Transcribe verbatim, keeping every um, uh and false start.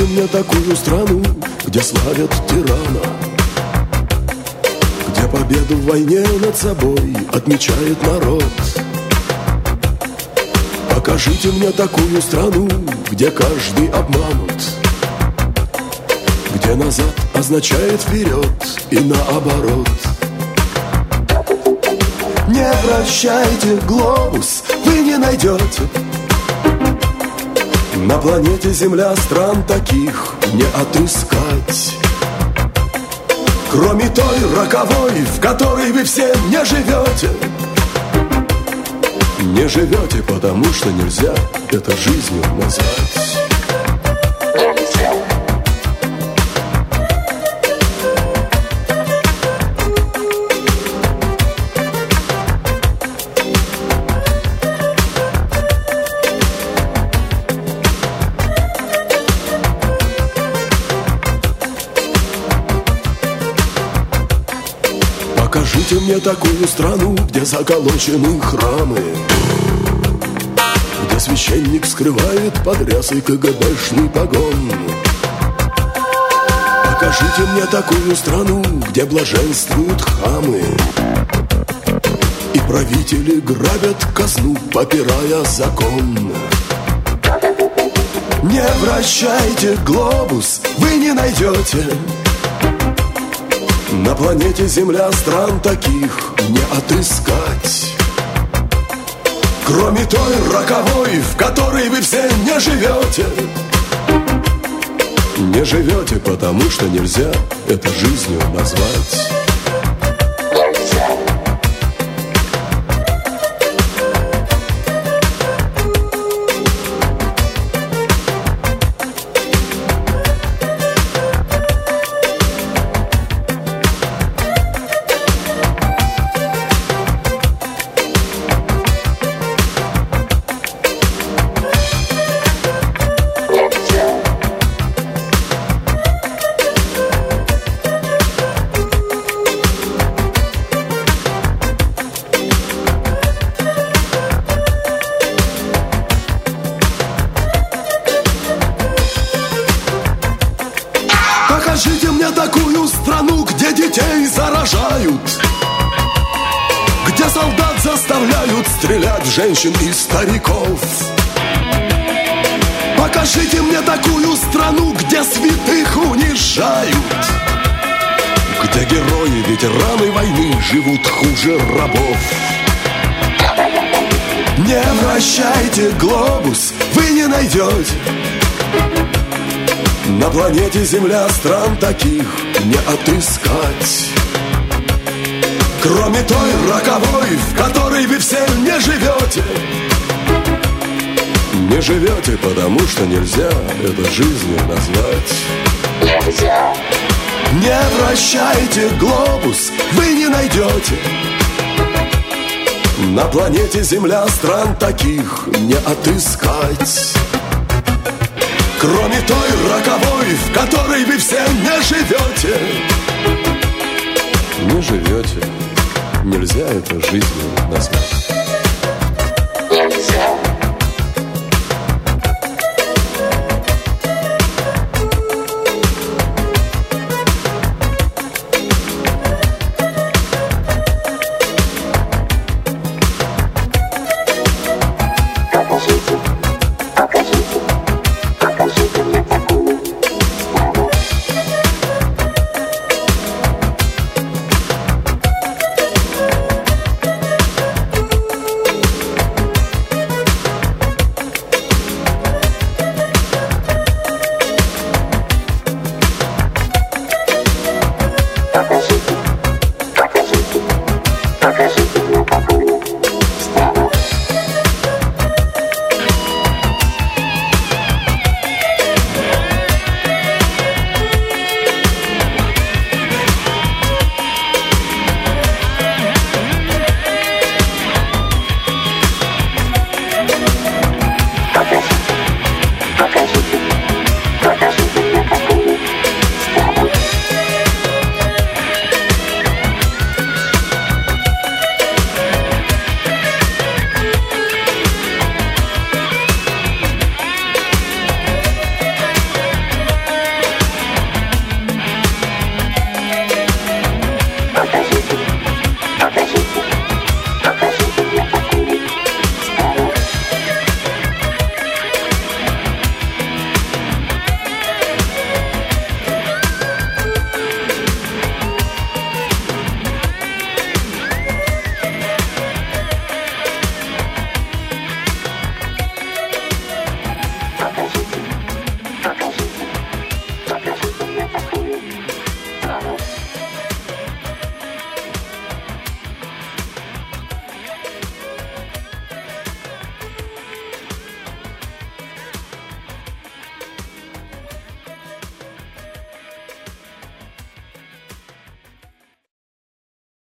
Покажите мне такую страну, где славят тирана, где победу в войне над собой отмечает народ. Покажите мне такую страну, где каждый обманут, где назад означает вперед и наоборот. Не прощайте глобус, вы не найдете на планете Земля стран таких не отыскать, кроме той роковой, в которой вы все не живете. Не живете, потому что нельзя это жизнью назвать. Покажите мне такую страну, где заколочены храмы, где священник скрывает под рясой КГБшный погон. Покажите мне такую страну, где блаженствуют хамы, и правители грабят казну, попирая закон. Не вращайте глобус, вы не найдете на планете Земля стран таких не отыскать, кроме той роковой, в которой вы все не живете. Не живете, потому что нельзя это жизнью назвать. Покажите мне такую страну, где детей заражают, где солдат заставляют стрелять в женщин и стариков. Покажите мне такую страну, где святых унижают, где герои, ветераны войны живут хуже рабов. Не вращайте глобус, вы не найдете на планете Земля стран таких не отыскать, кроме той роковой, в которой вы все не живете. Не живете, потому что нельзя это жизнью назвать. Нельзя. Не вращайте глобус, вы не найдете на планете Земля стран таких не отыскать, кроме той роковой, в которой вы все не живете. Не живете, нельзя это жизнью назвать.